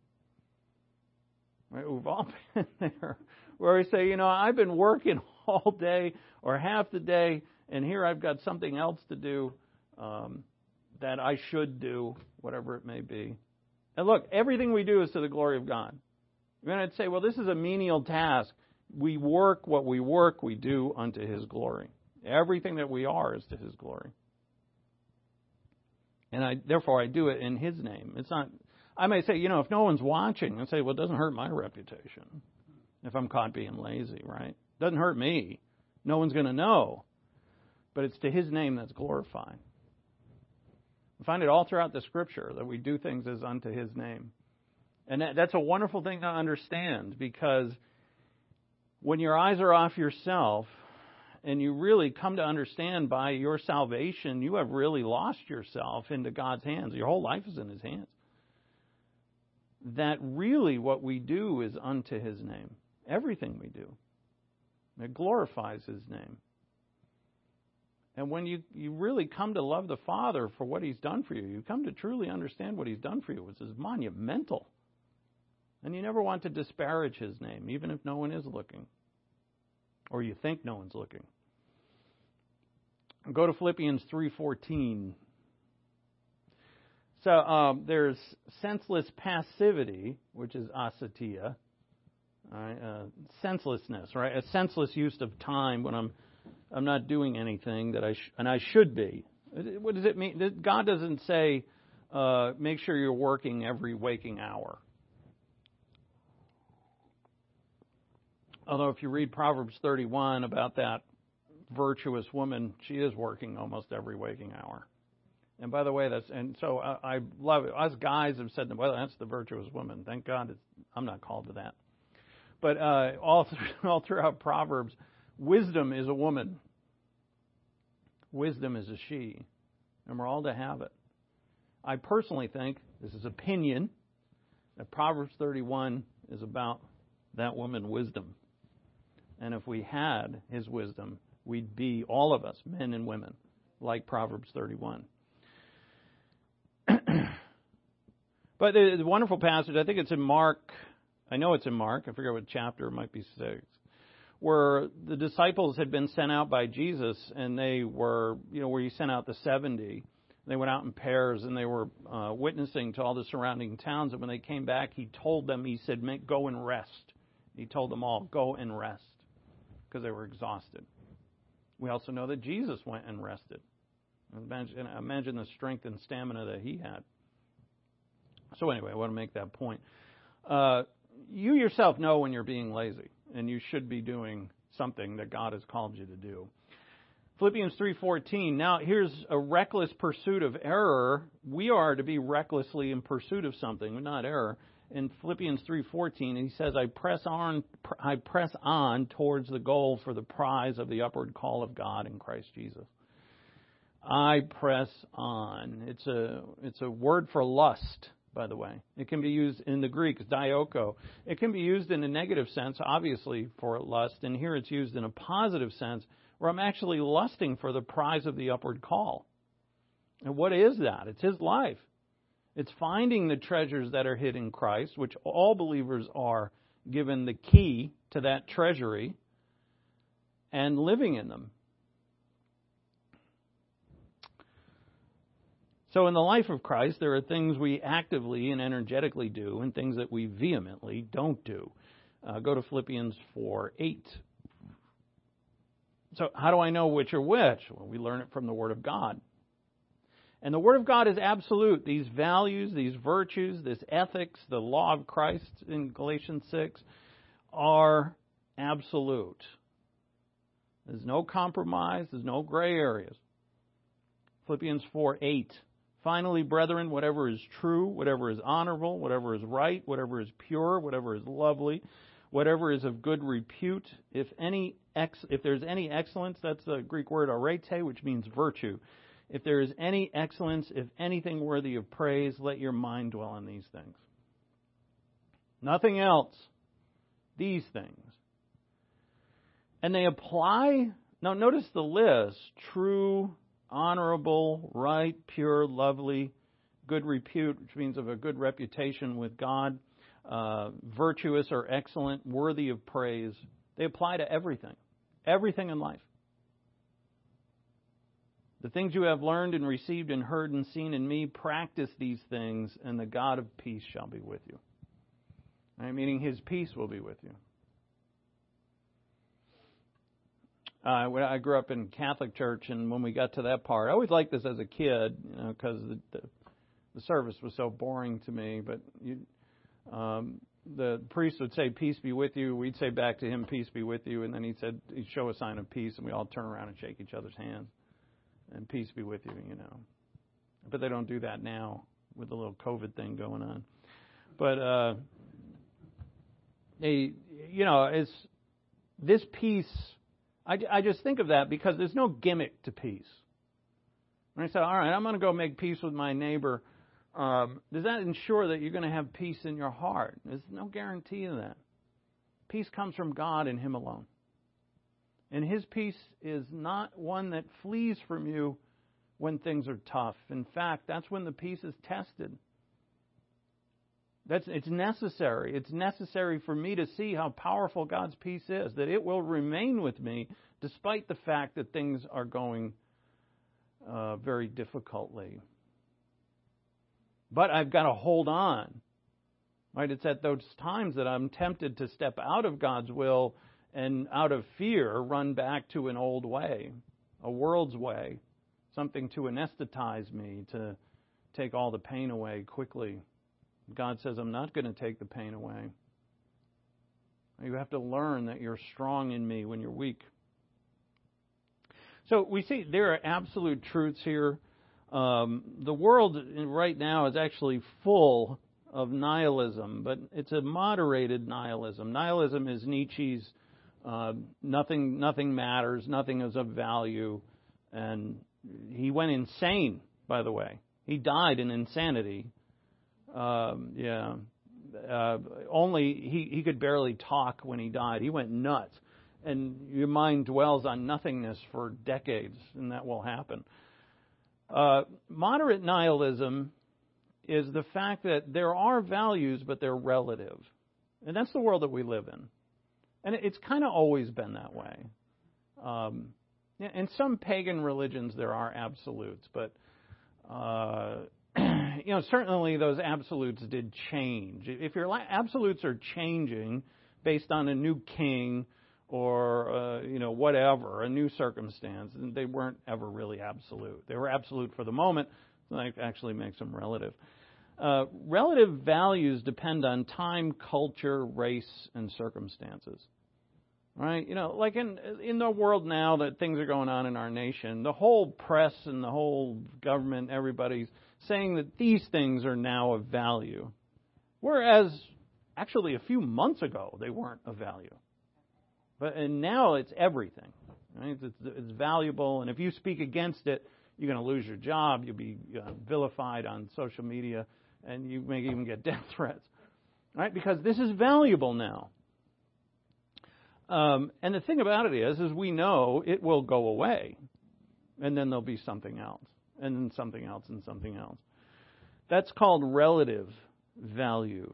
Right? We've all been there where we say, I've been working all day or half the day, and here I've got something else to do that I should do, whatever it may be. And look, everything we do is to the glory of God. You're going to say, well, this is a menial task. We work what we work, we do unto His glory. Everything that we are is to His glory. And therefore I do it in His name. It's not, I may say, if no one's watching, I say, well, it doesn't hurt my reputation if I'm caught being lazy, right? It doesn't hurt me. No one's going to know. But it's to His name that's glorified. We find it all throughout the Scripture that we do things as unto His name. And that's a wonderful thing to understand, because when your eyes are off yourself and you really come to understand by your salvation, you have really lost yourself into God's hands. Your whole life is in His hands. That really what we do is unto His name. Everything we do. It glorifies His name. And when you really come to love the Father for what He's done for you, you come to truly understand what He's done for you, which is monumental. And you never want to disparage His name, even if no one is looking. Or you think no one's looking. Go to Philippians 3:14. So there's senseless passivity, which is asatia. Senselessness, right? A senseless use of time when I'm not doing anything that I should be. What does it mean? God doesn't say make sure you're working every waking hour. Although if you read Proverbs 31 about that virtuous woman, she is working almost every waking hour. And by the way, so I love it. Us guys have said, well, that's the virtuous woman. Thank God I'm not called to that. But all throughout Proverbs, wisdom is a woman. Wisdom is a she. And we're all to have it. I personally think, this is opinion, that Proverbs 31 is about that woman, wisdom. And if we had His wisdom, we'd be, all of us, men and women, like Proverbs 31. But the wonderful passage, I think it's in Mark, I know it's in Mark, I forget what chapter, it might be 6, where the disciples had been sent out by Jesus, and they were, where He sent out the 70. They went out in pairs, and they were witnessing to all the surrounding towns. And when they came back, He told them, He said, go and rest. He told them all, go and rest, because they were exhausted. We also know that Jesus went and rested. Imagine the strength and stamina that He had. So anyway, I want to make that point. You yourself know when you're being lazy, and you should be doing something that God has called you to do. Philippians 3:14. Now, here's a reckless pursuit of error. We are to be recklessly in pursuit of something, not error. In Philippians 3:14, he says, I press on towards the goal for the prize of the upward call of God in Christ Jesus. I press on. It's a word for lust, by the way. It can be used in the Greek, dioko. It can be used in a negative sense, obviously, for lust. And here it's used in a positive sense, where I'm actually lusting for the prize of the upward call. And what is that? It's His life. It's finding the treasures that are hid in Christ, which all believers are given the key to that treasury, and living in them. So in the life of Christ, there are things we actively and energetically do and things that we vehemently don't do. Go to Philippians 4:8. So how do I know which are which? Well, we learn it from the Word of God. And the Word of God is absolute. These values, these virtues, this ethics, the law of Christ in Galatians 6 are absolute. There's no compromise. There's no gray areas. Philippians 4:8. Finally, brethren, whatever is true, whatever is honorable, whatever is right, whatever is pure, whatever is lovely, whatever is of good repute, if there's any excellence, that's the Greek word arete, which means virtue. If there is any excellence, if anything worthy of praise, let your mind dwell on these things. Nothing else. These things. And they apply, now notice the list, true, honorable, right, pure, lovely, good repute, which means of a good reputation with God, virtuous or excellent, worthy of praise. They apply to everything in life. The things you have learned and received and heard and seen in me, practice these things, and the God of peace shall be with you. Right? Meaning His peace will be with you. When I grew up in Catholic church, and when we got to that part, I always liked this as a kid, because the service was so boring to me. But the priest would say, "Peace be with you." We'd say back to him, "Peace be with you," and then he'd show a sign of peace, and we all turn around and shake each other's hands. And peace be with you, But they don't do that now with the little COVID thing going on. But, it's this peace, I just think of that because there's no gimmick to peace. When I say, all right, I'm going to go make peace with my neighbor, does that ensure that you're going to have peace in your heart? There's no guarantee of that. Peace comes from God and Him alone. And His peace is not one that flees from you when things are tough. In fact, that's when the peace is tested. It's necessary. It's necessary for me to see how powerful God's peace is, that it will remain with me despite the fact that things are going very difficultly. But I've got to hold on. Right? It's at those times that I'm tempted to step out of God's will and out of fear run back to an old way, a world's way, something to anesthetize me, to take all the pain away quickly. God says, I'm not going to take the pain away. You have to learn that you're strong in me when you're weak. So we see there are absolute truths here. The world right now is actually full of nihilism, but it's a moderated nihilism. Nihilism is Nietzsche's nothing matters, nothing is of value, and he went insane, by the way. He died in insanity. Only he could barely talk when he died. He went nuts. And your mind dwells on nothingness for decades, and that will happen. Moderate nihilism is the fact that there are values, but they're relative. And that's the world that we live in. And it's kind of always been that way. In some pagan religions, there are absolutes, but certainly those absolutes did change. If your absolutes are changing based on a new king or whatever, a new circumstance, they weren't ever really absolute. They were absolute for the moment. That actually makes them relative. Relative values depend on time, culture, race, and circumstances. Right? Like in the world now that things are going on in our nation, the whole press and the whole government, everybody's saying that these things are now of value. Whereas, actually, a few months ago, they weren't of value. And now it's everything. Right? It's valuable, and if you speak against it, you're going to lose your job, you'll be vilified on social media, and you may even get death threats. Right? Because this is valuable now. And the thing about it is we know it will go away. And then there'll be something else. And then something else and something else. That's called relative value.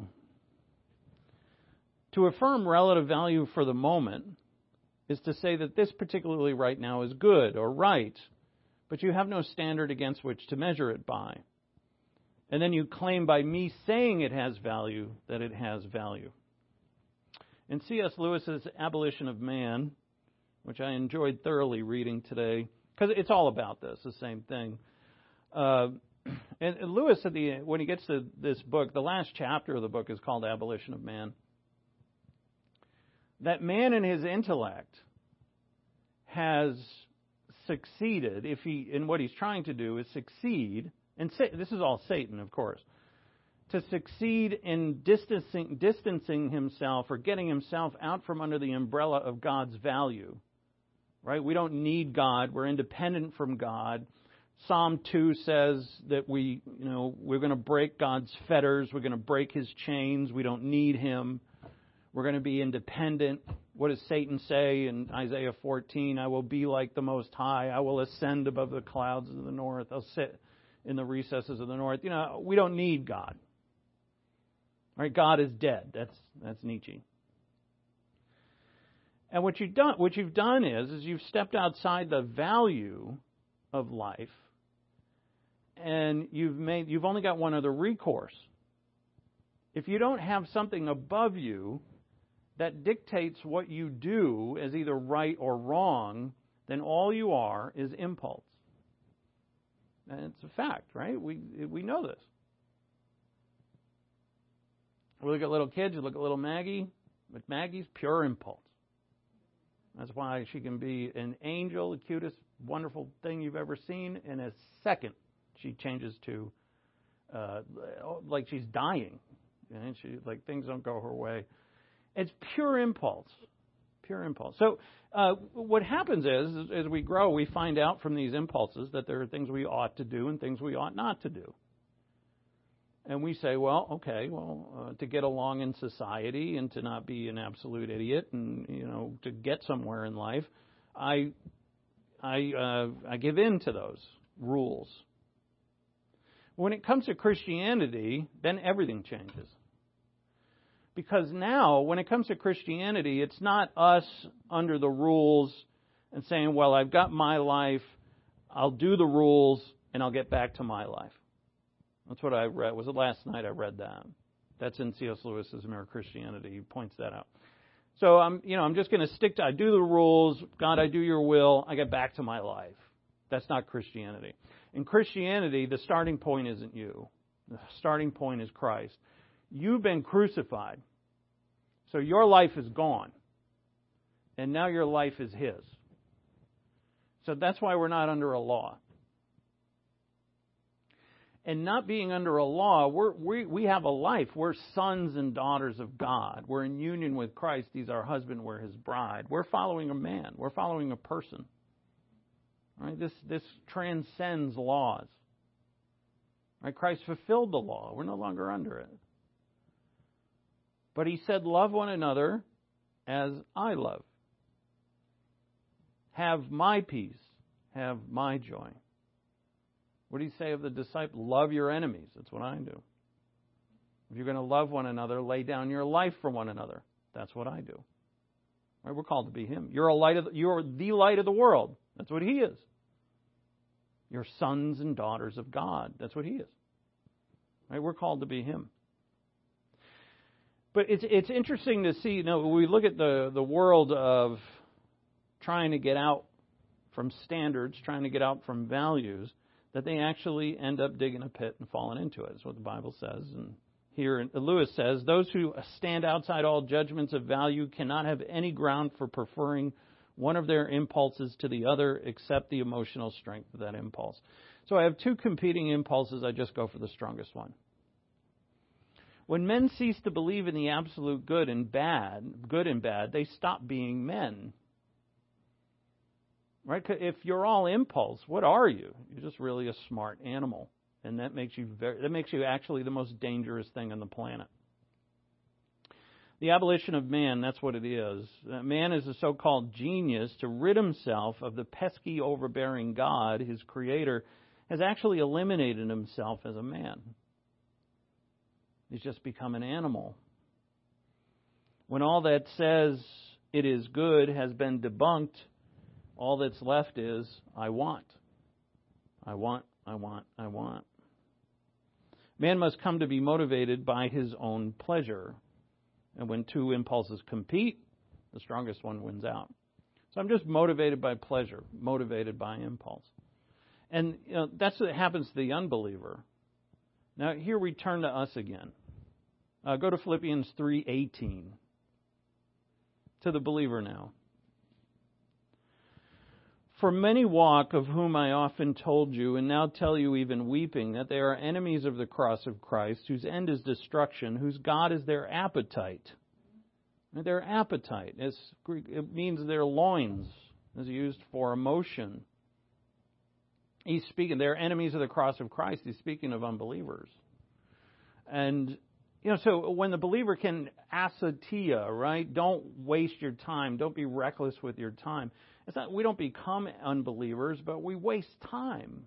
To affirm relative value for the moment is to say that this particularly right now is good or right, but you have no standard against which to measure it by. And then you claim by me saying it has value that it has value. In C.S. Lewis's Abolition of Man, which I enjoyed thoroughly reading today, because it's all about this, the same thing. And Lewis, when he gets to this book, the last chapter of the book is called Abolition of Man. That man in his intellect has succeeded, in what he's trying to do is succeed, and this is all Satan, of course, to succeed in distancing himself or getting himself out from under the umbrella of God's value. Right? We don't need God. We're independent from God. Psalm 2 says that we're going to break God's fetters. We're going to break His chains. We don't need Him. We're going to be independent. What does Satan say in Isaiah 14? I will be like the Most High. I will ascend above the clouds of the north. I'll sit in the recesses of the north. We don't need God. Right? God is dead. That's Nietzsche. And what you've done is you've stepped outside the value of life, and you've only got one other recourse. If you don't have something above you that dictates what you do as either right or wrong, then all you are is impulse. And it's a fact, right? We know this. We look at little kids, you look at little Maggie, but Maggie's pure impulse. That's why she can be an angel, the cutest, wonderful thing you've ever seen. In a second, she changes to like she's dying. And things don't go her way. It's pure impulse. Pure impulse. So what happens is, as we grow, we find out from these impulses that there are things we ought to do and things we ought not to do. And we say, to get along in society and to not be an absolute idiot and, to get somewhere in life, I give in to those rules. When it comes to Christianity, then everything changes. Because now, when it comes to Christianity, it's not us under the rules and saying, well, I've got my life, I'll do the rules, and I'll get back to my life. That's what I read. Was it last night I read that? That's in C.S. Lewis's Mere Christianity. He points that out. So I'm just going to stick to, I do the rules, God, I do your will, I get back to my life. That's not Christianity. In Christianity, the starting point isn't you. The starting point is Christ. You've been crucified. So your life is gone. And now your life is His. So that's why we're not under a law. And not being under a law, we have a life. We're sons and daughters of God. We're in union with Christ. He's our husband. We're His bride. We're following a man. We're following a person. Right? This transcends laws. Right? Christ fulfilled the law. We're no longer under it. But He said, love one another as I love. Have my peace. Have my joy. What did He say of the disciple? Love your enemies. That's what I do. If you're going to love one another, lay down your life for one another. That's what I do. Right? We're called to be Him. You're the light of the world. That's what He is. You're sons and daughters of God. That's what He is. Right? We're called to be Him. But it's interesting to see, we look at the world of trying to get out from standards, trying to get out from values, that they actually end up digging a pit and falling into it. That's what the Bible says. And here Lewis says, those who stand outside all judgments of value cannot have any ground for preferring one of their impulses to the other except the emotional strength of that impulse. So I have two competing impulses. I just go for the strongest one. When men cease to believe in the absolute good and bad, they stop being men. Right? If you're all impulse, what are you? You're just really a smart animal, and that makes you actually the most dangerous thing on the planet. The abolition of man, that's what it is. Man is a so-called genius to rid himself of the pesky, overbearing God, his creator, has actually eliminated himself as a man. He's just become an animal. When all that says it is good has been debunked, all that's left is, I want. I want, I want, I want. Man must come to be motivated by his own pleasure. And when two impulses compete, the strongest one wins out. So I'm just motivated by pleasure, motivated by impulse. And that's what happens to the unbeliever. Now here we turn to us again. Go to Philippians 3:18. To the believer now. For many walk, of whom I often told you, and now tell you even weeping, that they are enemies of the cross of Christ, whose end is destruction, whose God is their appetite. Their appetite, it means their loins, is used for emotion. He's speaking, they're enemies of the cross of Christ. He's speaking of unbelievers. And So when the believer can asatia, right? Don't waste your time. Don't be reckless with your time. It's not, we don't become unbelievers, but we waste time.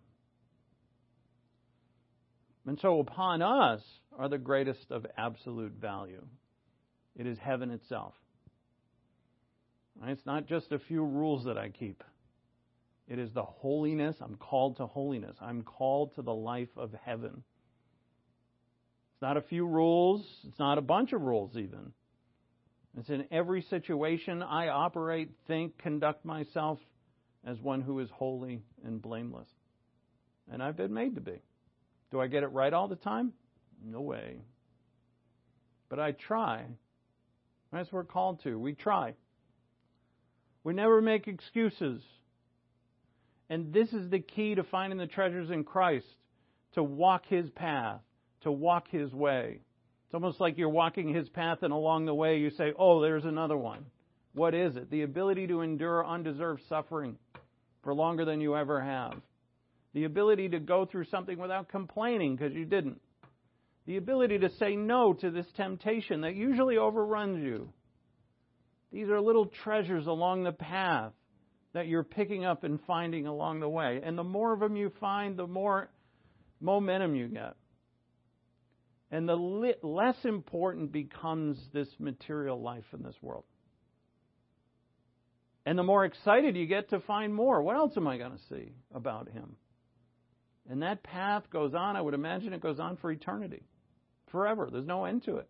And so upon us are the greatest of absolute value. It is heaven itself. Right? It's not just a few rules that I keep. It is the holiness. I'm called to holiness. I'm called to the life of heaven. It's not a few rules. It's not a bunch of rules even. It's in every situation I operate, think, conduct myself as one who is holy and blameless. And I've been made to be. Do I get it right all the time? No way. But I try. That's what we're called to. We try. We never make excuses. And this is the key to finding the treasures in Christ, to walk His path, to walk His way. It's almost like you're walking His path and along the way you say, oh, there's another one. What is it? The ability to endure undeserved suffering for longer than you ever have. The ability to go through something without complaining because you didn't. The ability to say no to this temptation that usually overruns you. These are little treasures along the path that you're picking up and finding along the way. And the more of them you find, the more momentum you get. And the less important becomes this material life in this world. And the more excited you get to find more. What else am I going to see about Him? And that path goes on, I would imagine it goes on for eternity. Forever. There's no end to it.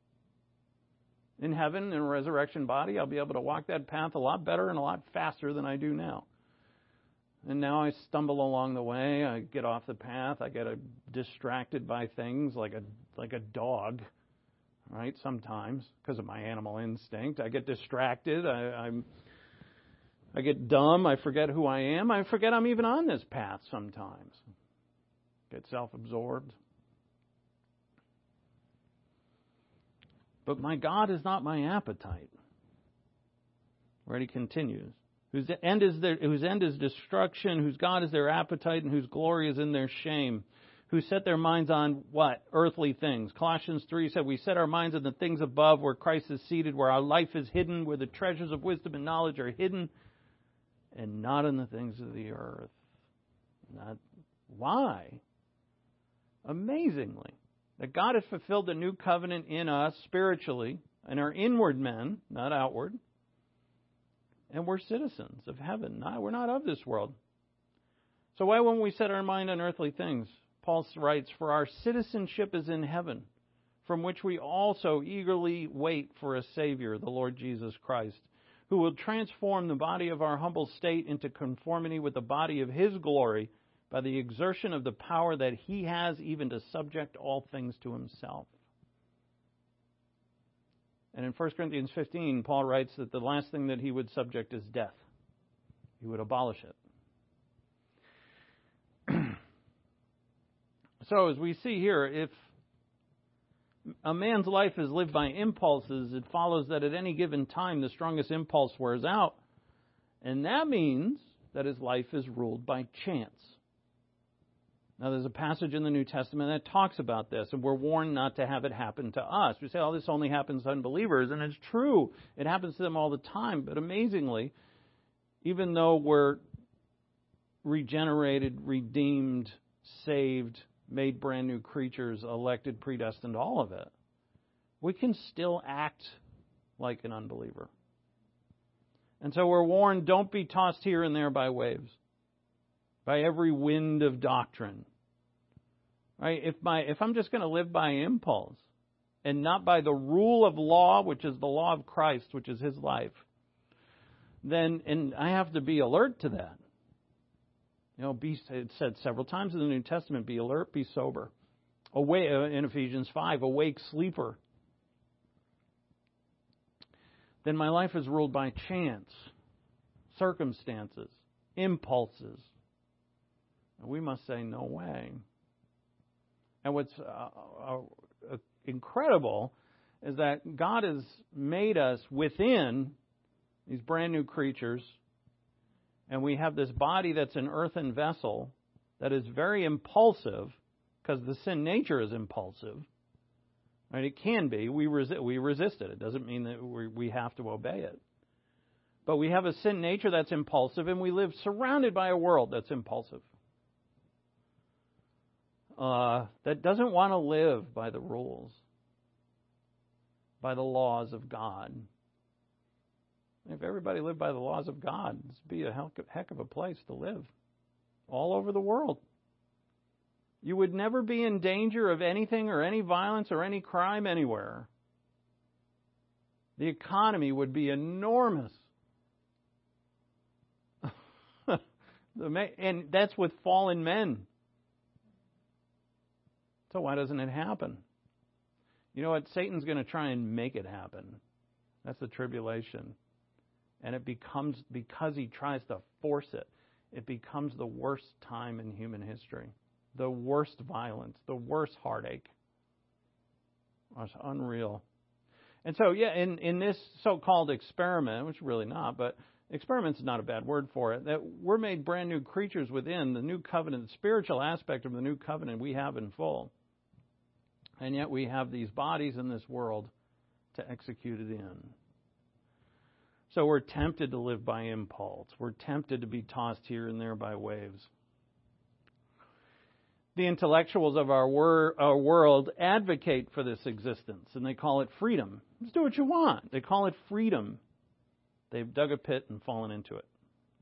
In heaven, in a resurrection body, I'll be able to walk that path a lot better and a lot faster than I do now. And now I stumble along the way. I get off the path. I get distracted by things like a dog, right? Sometimes because of my animal instinct, I get distracted. I get dumb. I forget who I am. I forget I'm even on this path sometimes. Get self-absorbed. But my God is not my appetite. Right? He continues. Whose end is destruction, whose God is their appetite, and whose glory is in their shame. Who set their minds on what? Earthly things. Colossians 3 said, we set our minds on the things above, where Christ is seated, where our life is hidden, where the treasures of wisdom and knowledge are hidden, and not in the things of the earth. Why? Amazingly, that God has fulfilled the new covenant in us spiritually, in our inward men, not outward. And we're citizens of heaven. We're not of this world. So why won't we set our mind on earthly things? Paul writes, for our citizenship is in heaven, from which we also eagerly wait for a Savior, the Lord Jesus Christ, who will transform the body of our humble state into conformity with the body of His glory by the exertion of the power that He has even to subject all things to Himself. And in 1 Corinthians 15, Paul writes that the last thing that He would subject is death. He would abolish it. So as we see here, if a man's life is lived by impulses, it follows that at any given time the strongest impulse wears out. And that means that his life is ruled by chance. Now, there's a passage in the New Testament that talks about this, and we're warned not to have it happen to us. We say, oh, this only happens to unbelievers, and it's true. It happens to them all the time. But amazingly, even though we're regenerated, redeemed, saved, made brand new creatures, elected, predestined, all of it, we can still act like an unbeliever. And so we're warned, don't be tossed here and there by waves, by every wind of doctrine. Right? If I'm just going to live by impulse and not by the rule of law, which is the law of Christ, which is His life, then and I have to be alert to that. It said several times in the New Testament, be alert, be sober. Awake, in Ephesians 5, awake sleeper. Then my life is ruled by chance, circumstances, impulses. And we must say, no way. And what's incredible is that God has made us within these brand new creatures, and we have this body that's an earthen vessel that is very impulsive, because the sin nature is impulsive. Right? It can be. We resist it. It doesn't mean that we have to obey it. But we have a sin nature that's impulsive, and we live surrounded by a world that's impulsive. That doesn't want to live by the rules, by the laws of God. If everybody lived by the laws of God, this would be a heck of a place to live all over the world. You would never be in danger of anything or any violence or any crime anywhere. The economy would be enormous. And that's with fallen men. So why doesn't it happen? You know what? Satan's going to try and make it happen. That's the tribulation. And it becomes, because he tries to force it, it becomes the worst time in human history. The worst violence, the worst heartache. It's unreal. And so, in this so-called experiment, which really not, but experiment's not a bad word for it, that we're made brand new creatures within the new covenant, the spiritual aspect of the new covenant we have in full. And yet we have these bodies in this world to execute it in. So we're tempted to live by impulse. We're tempted to be tossed here and there by waves. The intellectuals of our world advocate for this existence, and they call it freedom. Just do what you want. They call it freedom. They've dug a pit and fallen into it.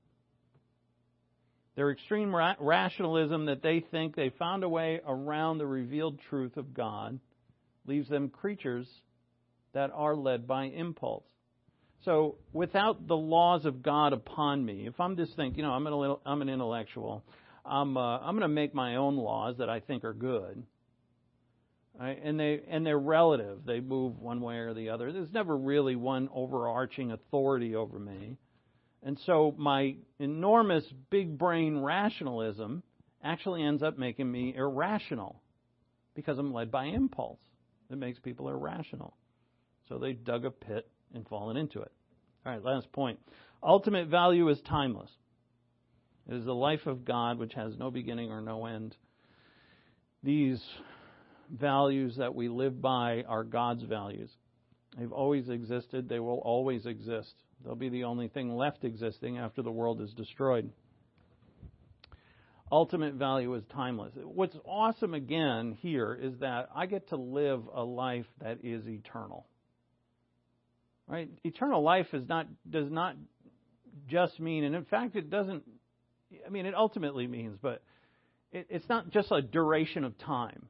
Their extreme rationalism that they think they found a way around the revealed truth of God leaves them creatures that are led by impulse. So without the laws of God upon me, if I'm just thinking, I'm an intellectual, I'm going to make my own laws that I think are good, right? And they're relative. They move one way or the other. There's never really one overarching authority over me. And so my enormous big brain rationalism actually ends up making me irrational because I'm led by impulse. It makes people irrational. So they dug a pit and fallen into it. All right, last point. Ultimate value is timeless. It is the life of God which has no beginning or no end. These values that we live by are God's values. They've always existed. They will always exist. They'll be the only thing left existing after the world is destroyed. Ultimate value is timeless. What's awesome again here is that I get to live a life that is eternal. Right? Eternal life does not just mean, and in fact it doesn't, it ultimately means, but it's not just a duration of time.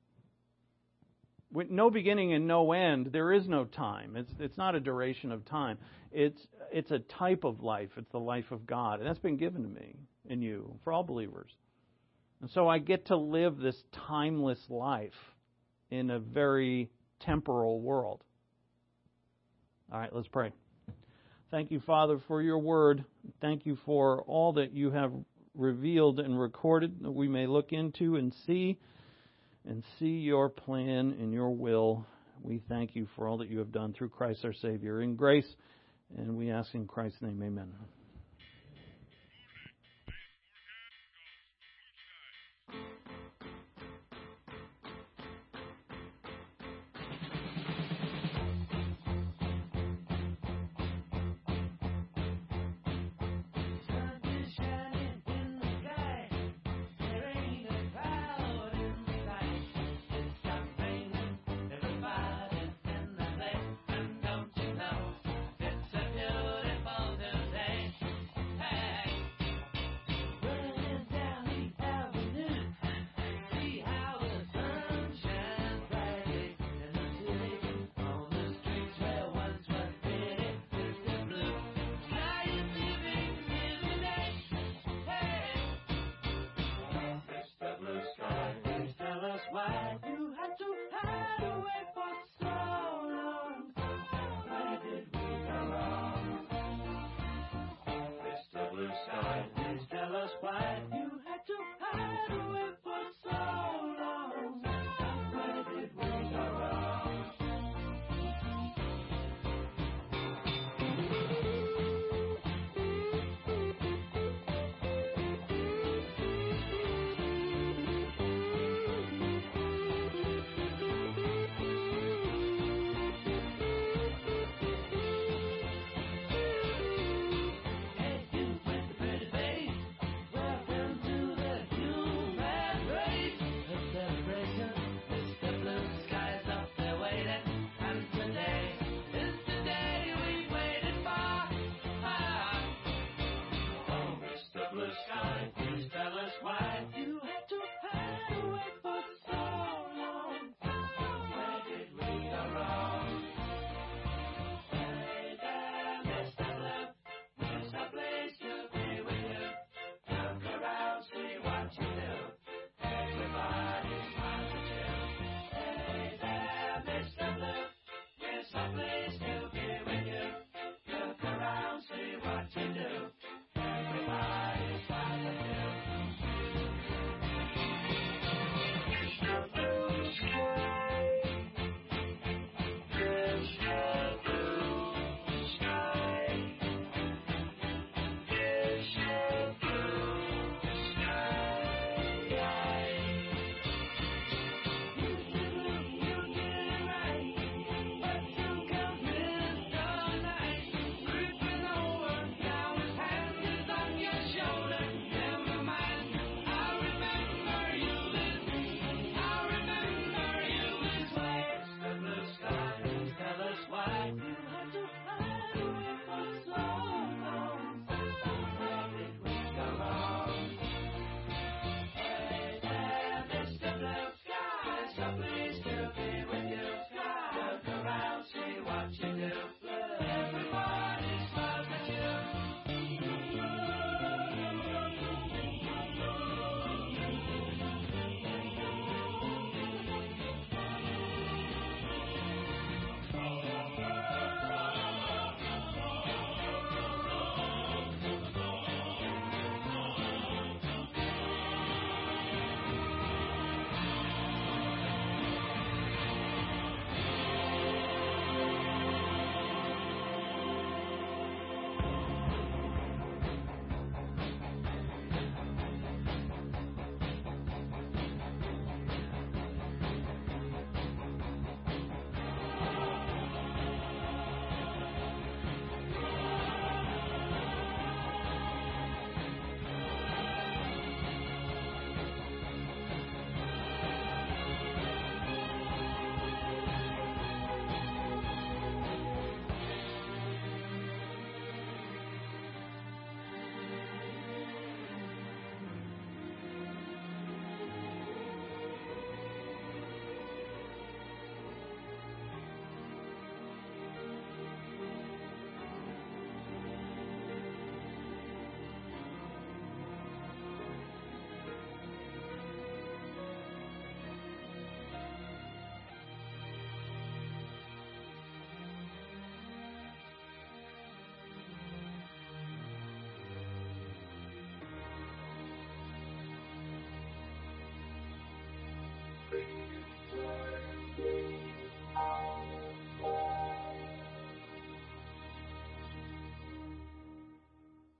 With no beginning and no end, there is no time. It's not a duration of time. It's a type of life. It's the life of God. And that's been given to me and you, for all believers. And so I get to live this timeless life in a very temporal world. All right, let's pray. Thank you, Father, for your word. Thank you for all that you have revealed and recorded that we may look into and see your plan and your will. We thank you for all that you have done through Christ our Savior in grace, and we ask in Christ's name, amen.